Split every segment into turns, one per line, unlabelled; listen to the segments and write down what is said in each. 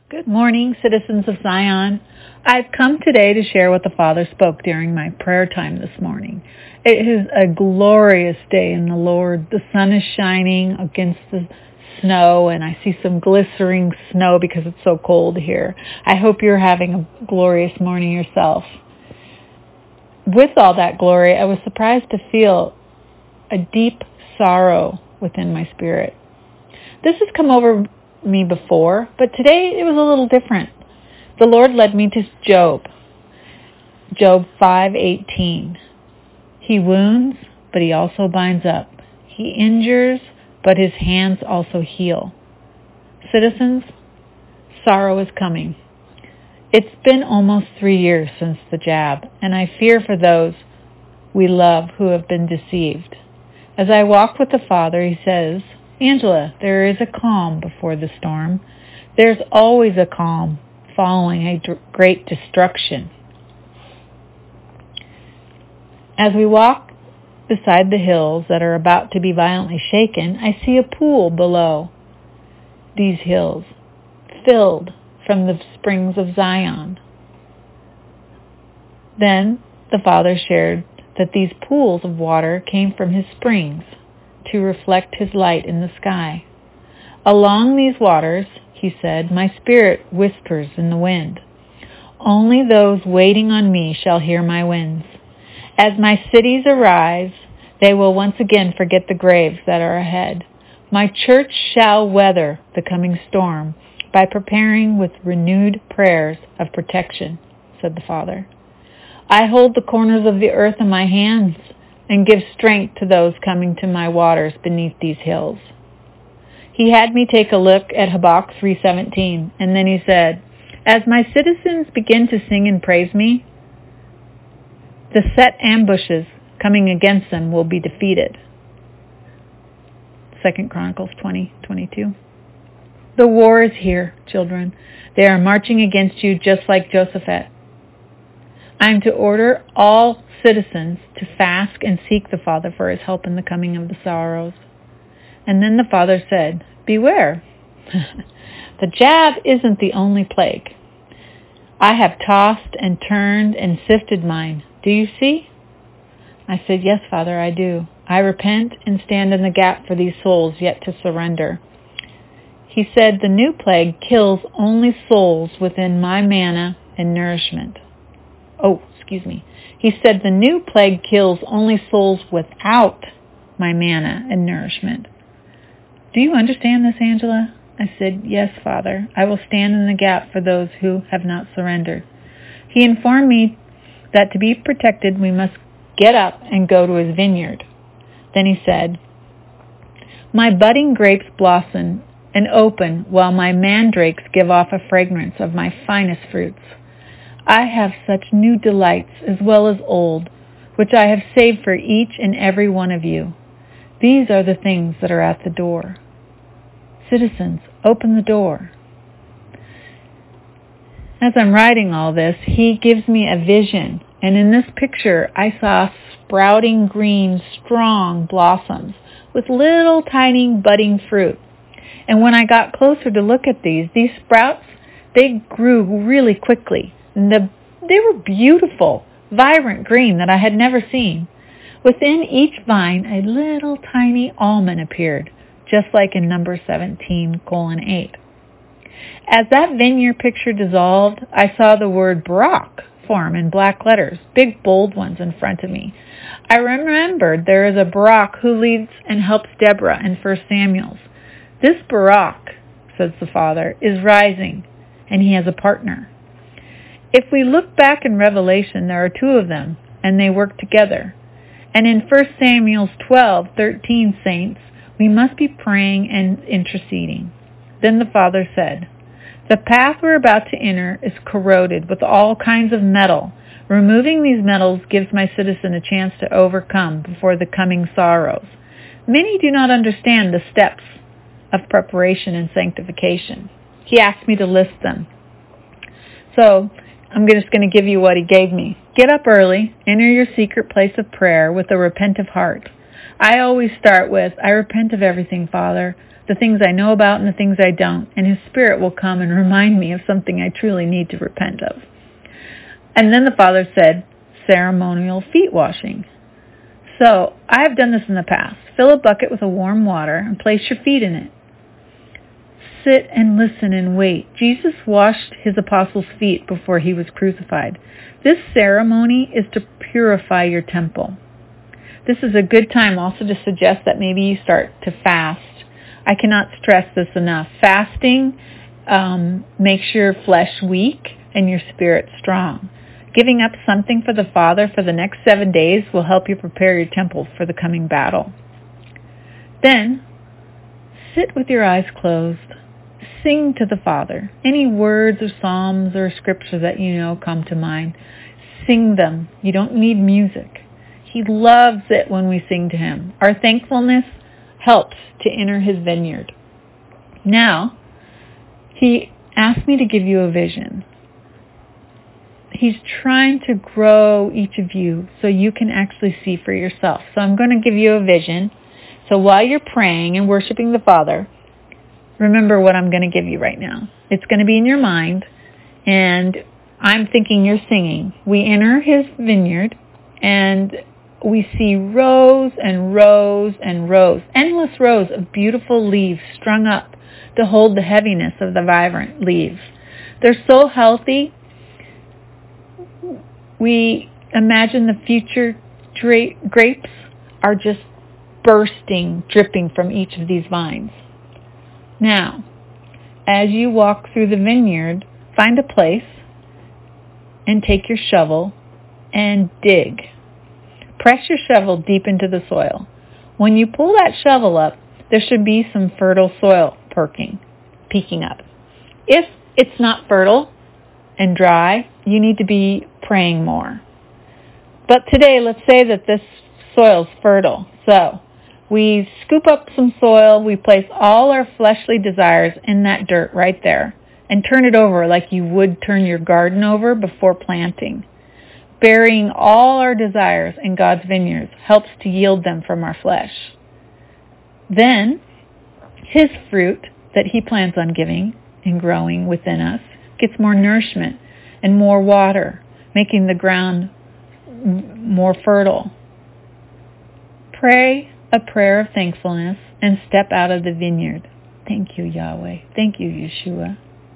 Good morning, citizens of Zion. I've come today to share what the Father spoke during my prayer time this morning. It is a glorious day in the Lord. The sun is shining against the snow, and I see some glistening snow because it's so cold here. I hope you're having a glorious morning yourself. With all that glory, I was surprised to feel a deep sorrow within my spirit. This has come over me before, but today it was a little different. The Lord led me to Job 5:18. He wounds, but he also binds up. He injures, but his hands also heal. Citizens, sorrow is coming. It's been almost 3 years since the jab, and I fear for those we love who have been deceived. As I walk with the Father, he says, Angela, there is a calm before the storm. There's always a calm following a great destruction. As we walk beside the hills that are about to be violently shaken, I see a pool below these hills, filled from the springs of Zion. Then the Father shared that these pools of water came from his springs to reflect his light in the sky. Along these waters, he said, my spirit whispers in the wind. Only those waiting on me shall hear my winds. As my cities arise, they will once again forget the graves that are ahead. My church shall weather the coming storm by preparing with renewed prayers of protection, said the Father. I hold the corners of the earth in my hands and give strength to those coming to my waters beneath these hills. He had me take a look at Habakkuk 3:17, and then he said, as my citizens begin to sing and praise me, the set ambushes coming against them will be defeated. 2 Chronicles 20:22. The war is here, children. They are marching against you just like Jehoshaphat. I am to order all citizens to fast and seek the Father for his help in the coming of the sorrows. And then the Father said, beware. The jab isn't the only plague. I have tossed and turned and sifted mine. Do you see? I said, yes, Father, I do. I repent and stand in the gap for these souls yet to surrender. He said, the new plague kills only souls within my manna and nourishment. He said the new plague kills only souls without my manna and nourishment. Do you understand this, Angela? I said, yes, Father. I will stand in the gap for those who have not surrendered. He informed me that to be protected, we must get up and go to his vineyard. Then he said, my budding grapes blossom and open while my mandrakes give off a fragrance of my finest fruits. I have such new delights as well as old, which I have saved for each and every one of you. These are the things that are at the door. Citizens, open the door. As I'm writing all this, he gives me a vision, and in this picture I saw sprouting green, strong blossoms with little tiny budding fruit. And when I got closer to look at these sprouts, they grew really quickly. They were beautiful, vibrant green that I had never seen. Within each vine, a little tiny almond appeared, just like in Numbers 17:8. As that vineyard picture dissolved, I saw the word Barak form in black letters, big bold ones in front of me. I remembered there is a Barak who leads and helps Deborah in 1 Samuel. This Barak, says the Father, is rising, and he has a partner. If we look back in Revelation, there are two of them, and they work together. And in 1 Samuel 12:13, saints, we must be praying and interceding. Then the Father said, the path we're about to enter is corroded with all kinds of metal. Removing these metals gives my citizen a chance to overcome before the coming sorrows. Many do not understand the steps of preparation and sanctification. He asked me to list them. So, I'm just going to give you what he gave me. Get up early, enter your secret place of prayer with a repentant heart. I always start with, I repent of everything, Father. the things I know about and the things I don't, and His Spirit will come and remind me of something I truly need to repent of. And then the Father said, ceremonial feet washing. So, I have done this in the past. Fill a bucket with warm water and place your feet in it. Sit and listen and wait. Jesus washed His apostles' feet before He was crucified. This ceremony is to purify your temple. This is a good time also to suggest that maybe you start to fast. I cannot stress this enough. Fasting makes your flesh weak and your spirit strong. Giving up something for the Father for the next 7 days will help you prepare your temple for the coming battle. Then, sit with your eyes closed. Sing to the Father. Any words or psalms or scripture that you know come to mind, sing them. You don't need music. He loves it when we sing to Him. Our thankfulness helps to enter His vineyard. Now, He asked me to give you a vision. He's trying to grow each of you so you can actually see for yourself. So I'm going to give you a vision. So while you're praying and worshiping the Father, remember what I'm going to give you right now. It's going to be in your mind, and I'm thinking you're singing. We enter His vineyard, and we see rows and rows and rows, endless rows of beautiful leaves strung up to hold the heaviness of the vibrant leaves. They're so healthy. We imagine the future grapes are just bursting, dripping from each of these vines. Now, as you walk through the vineyard, find a place and take your shovel and dig. Press your shovel deep into the soil. When you pull that shovel up, there should be some fertile soil peeking up. If it's not fertile and dry, you need to be praying more. But today, let's say that this soil's fertile. So, we scoop up some soil, we place all our fleshly desires in that dirt right there, and turn it over like you would turn your garden over before planting. Burying all our desires in God's vineyards helps to yield them from our flesh. Then, His fruit that He plans on giving and growing within us gets more nourishment and more water, making the ground more fertile. Pray a prayer of thankfulness and step out of the vineyard. Thank you, Yahweh. Thank you, Yeshua.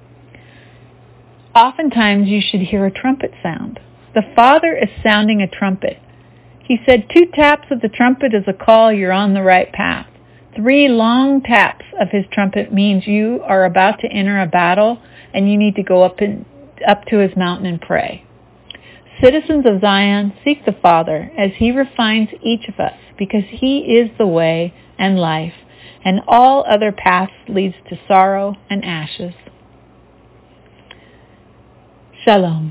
Oftentimes you should hear a trumpet sound. The Father is sounding a trumpet. He said 2 taps of the trumpet is a call you're on the right path. 3 long taps of His trumpet means you are about to enter a battle and you need to go up to His mountain and pray. Citizens of Zion, seek the Father as He refines each of us, because He is the way and life, and all other paths leads to sorrow and ashes. Shalom.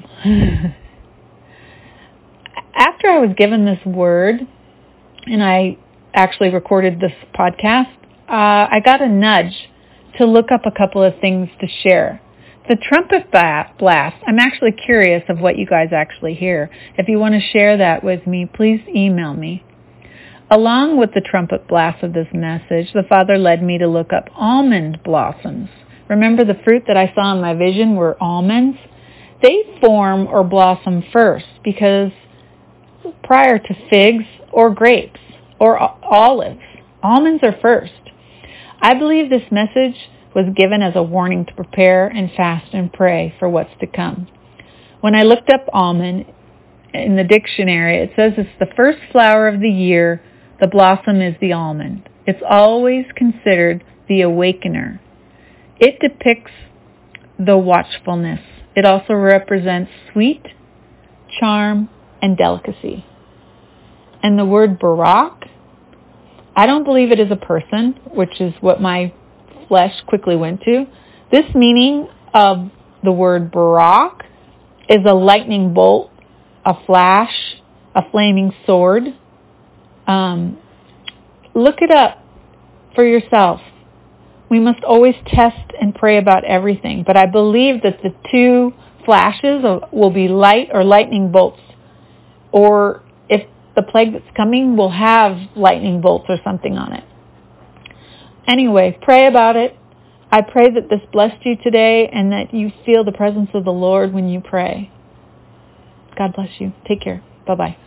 After I was given this word, and I actually recorded this podcast, I got a nudge to look up a couple of things to share. The trumpet blast, I'm actually curious of what you guys actually hear. If you want to share that with me, please email me. Along with the trumpet blast of this message, the Father led me to look up almond blossoms. Remember the fruit that I saw in my vision were almonds? They form or blossom first because prior to figs or grapes or olives, almonds are first. I believe this message was given as a warning to prepare and fast and pray for what's to come. When I looked up almond in the dictionary, it says it's the first flower of the year. The blossom is the almond. It's always considered the awakener. It depicts the watchfulness. It also represents sweet, charm, and delicacy. And the word Barak, I don't believe it is a person, which is what my flesh quickly went to. This meaning of the word Barak is a lightning bolt, a flash, a flaming sword. Look it up for yourself. We must always test and pray about everything, but I believe that the 2 flashes will be light or lightning bolts, or if the plague that's coming will have lightning bolts or something on it. Anyway, pray about it. I pray that this blessed you today and that you feel the presence of the Lord when you pray. God bless you. Take care. Bye-bye.